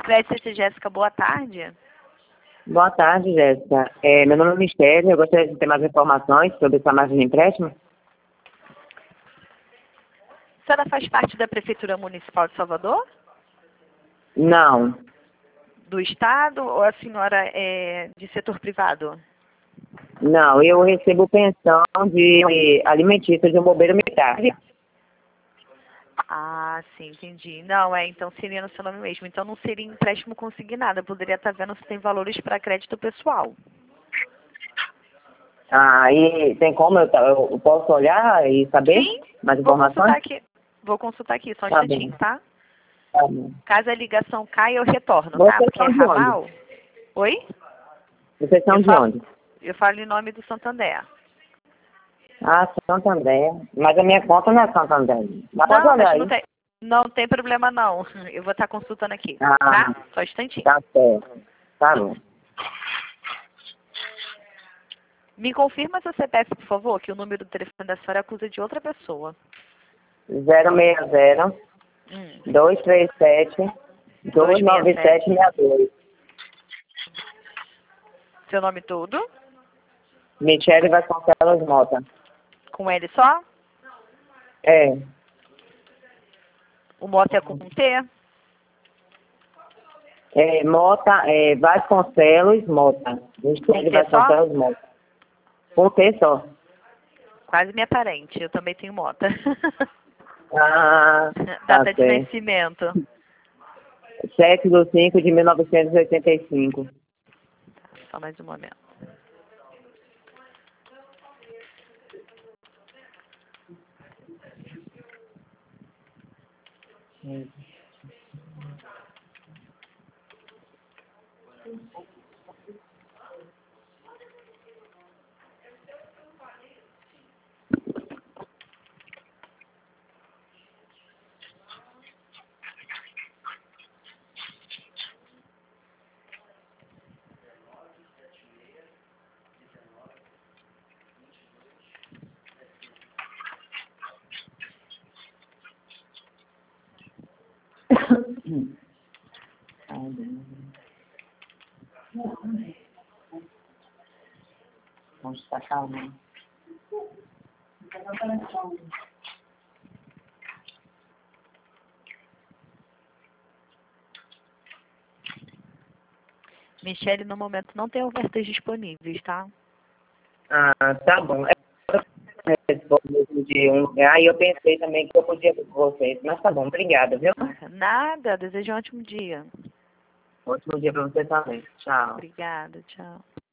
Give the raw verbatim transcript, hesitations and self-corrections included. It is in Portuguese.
Crédito Jéssica, boa tarde. Boa tarde, Jéssica. É, meu nome é Michele, eu gostaria de ter mais informações sobre essa margem de empréstimo. A senhora faz parte da Prefeitura Municipal de Salvador? Não, Do Estado ou a senhora é de setor privado? não, eu recebo pensão de alimentícia de um bombeiro militar. Ah, sim, entendi. Não, é, então seria no seu nome mesmo. Então não seria empréstimo consignado. Eu poderia estar vendo se tem valores para crédito pessoal. Ah, e tem como eu, eu posso olhar e saber Sim, mais vou consultar informações? aqui. Vou consultar aqui, só um Tá instantinho, bem, tá? tá bom. Caso a ligação caia, eu retorno, tá? Vocês Porque é são de onde? ramal. Oi? Vocês são Eu de falo, onde? eu falo em nome do Santander. Ah, Santo André. Mas a minha conta não é Santo André. Mas pode Não, olhar mas não aí. tem, não tem problema não. Eu vou estar consultando aqui, Ah, tá? Só um instantinho. tá certo. Tá bom. Me confirma seu C P F, por favor, que o número do telefone da senhora acusa de outra pessoa. zero seis zero, Hum. dois três sete, dois nove sete seis dois. Seu nome todo? Michele Vasconcelos Mota. Com L só? É. O Mota é com T? É Mota, é Vasconcelos Mota. Michele T só? Vasconcelos Mota. Com T só. Quase minha parente, eu também tenho Mota. Ah, tá Data de certo. nascimento. sete de cinco de mil novecentos e oitenta e cinco. Só mais um momento. Vamos estar calma. Michele, no momento não tem ofertas disponíveis, tá? Ah, tá bom. É, respondo de um. Aí eu pensei também que eu podia com vocês, mas tá bom, obrigada, viu? Nada, desejo um ótimo dia. Ótimo dia pra você também. Tchau. Obrigada, tchau.